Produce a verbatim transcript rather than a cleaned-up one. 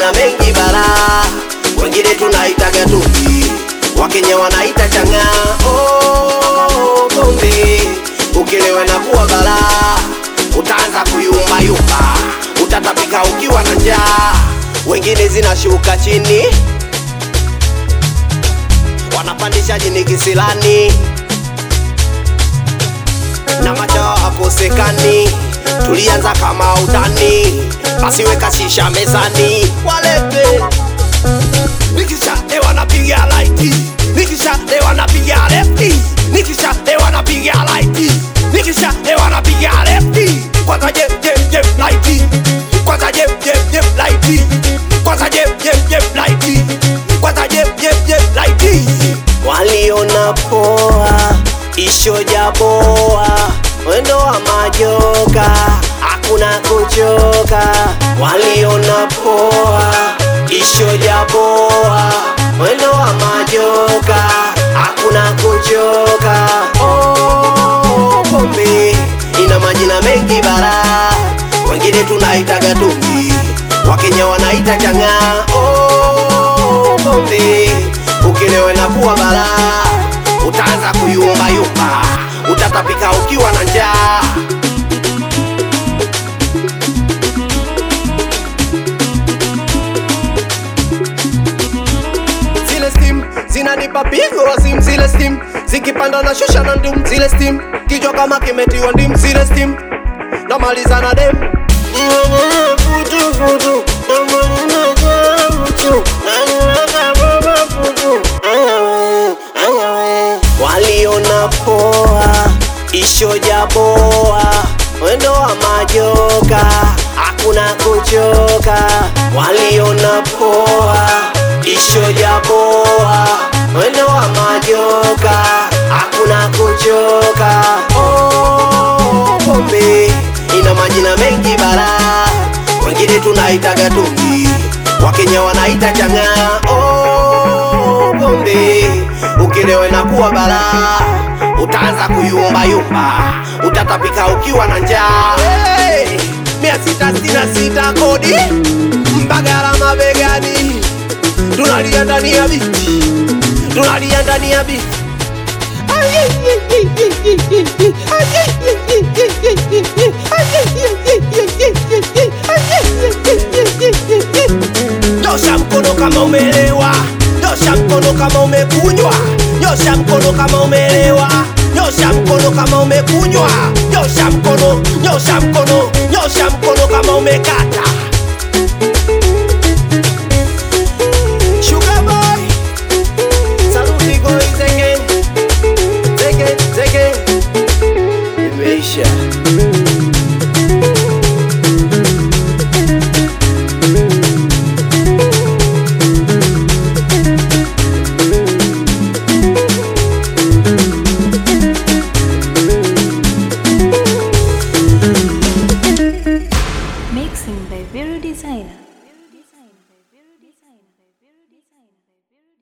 majina mengi bara, wengine tunaitaga tungi, Wakenya wanaita chang'aa. Oh, pombe ukilewa na kuwa bara, utaanza kuyumba yumba, utatapika ukiwa na njaa. Wengine zinashuka chini, wanapandisha jini kisilani, na macho akosekani. Tulianza kama utani, basi weka shisha mezani, walete. Nikisha lewa napiga lighti, nikisha lewa napiga lefti, nikisha lewa napiga lighti, nikisha lewa napiga lefti. Kwanza jep jep jep lighti, kwanza jep jep jep lighti, kwanza jep jep jep lighti, kwanza jep jep jep lighti. Waliona poa isho jaboa, wendo wa majoka, hakuna kuchoka. Waliona poa isho jaboa, wendo wa majoka, hakuna kuchoka. Oh, pombe ina majina mengi bara, wengine tunaitaga tungi, Wakenya wanaita chang'aa. Oh, pombe ukilewa na kuwa bara, utaanza kuyumba yumba, utatapika ukiwa na njaa. Zile steam zinanipa pigo wasim, zile steam zikipanda na shusha na ndum, zile steam kichwa kama kimetiwa ndim, zile steam namaliza na dem. Futu futu waliona poa isho jaboa, wendo wa majoka, hakuna kuchoka. Waliona poa isho jaboa, wendo wa majoka, hakuna kuchoka. Oh, pombe ina majina mengi bara, wengine tunaitaga tungi, Wakenya wanaita chang'aa. Oh, pombe ukilewa na kuwa bara, utaanza kuyumba yumba, utatapika ukiwa na njaa. Hey, mia sita sitini na sita kodi Mbagala mabegani, tunalia ndani ya biti, tunalia ndani ya biti. Nyosha mkono kama umelewa, nyosha mkono kama umekunywa, nyosha mkono kama umelewa, nyosha mkono kama umekunywa, nyosha mkono, nyosha mkono, nyosha mkono kama umekata.